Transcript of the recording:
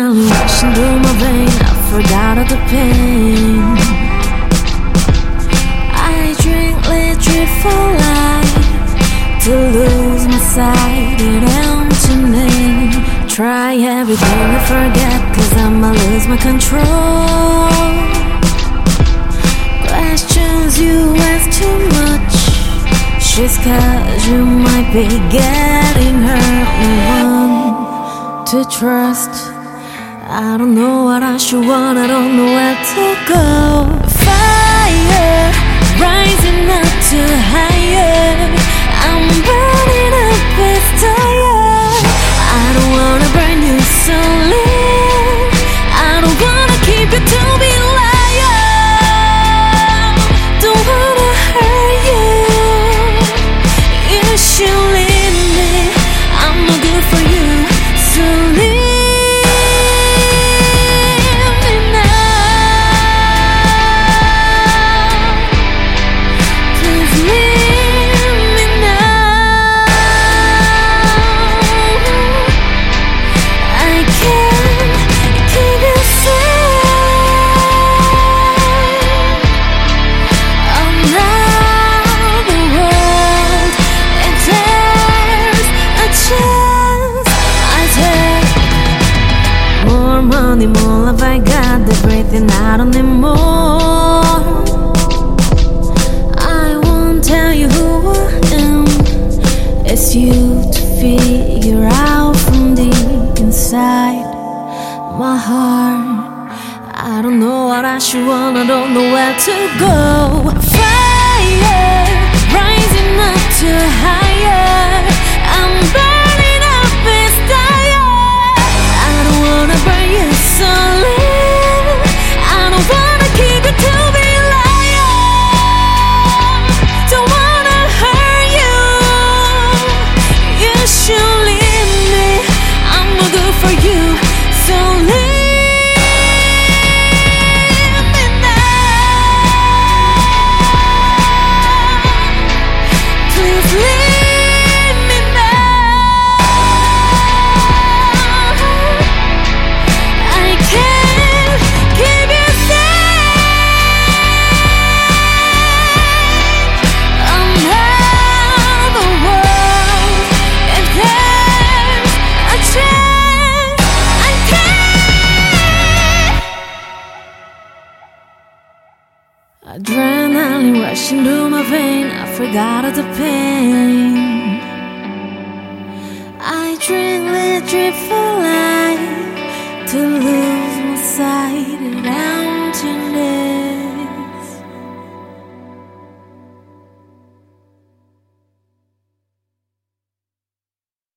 Adrenaline rushing through my vein, I forgot all the pain. I drink liquid for life to lose my sight in emptiness. Try everything to forget, cause I'ma lose my control. Questions you ask too much, just cause you might be getting hurt. One to trust, I don't know what I should want, I don't know where to go. Fire rising up to higher, I'm burning up with tired. I don't wanna burn you so lit, I don't wanna keep you to be liar. Don't wanna hurt you, you should leave me, I'm no good for you, so leave. More love I got, the breathing I don't need more. I won't tell you who I am, it's you to figure out from deep inside my heart. I don't know what I should want, I don't know where to go. Fire rising up to higher, I'm burning up this fire. I don't wanna burn you so lit, I don't wanna keep it to be liar. Don't wanna hurt you, you should leave me, I'm no good for you, so leave. Adrenaline rushing through my vein, I forgot all the pain. I drink liquid for life to lose my sight around.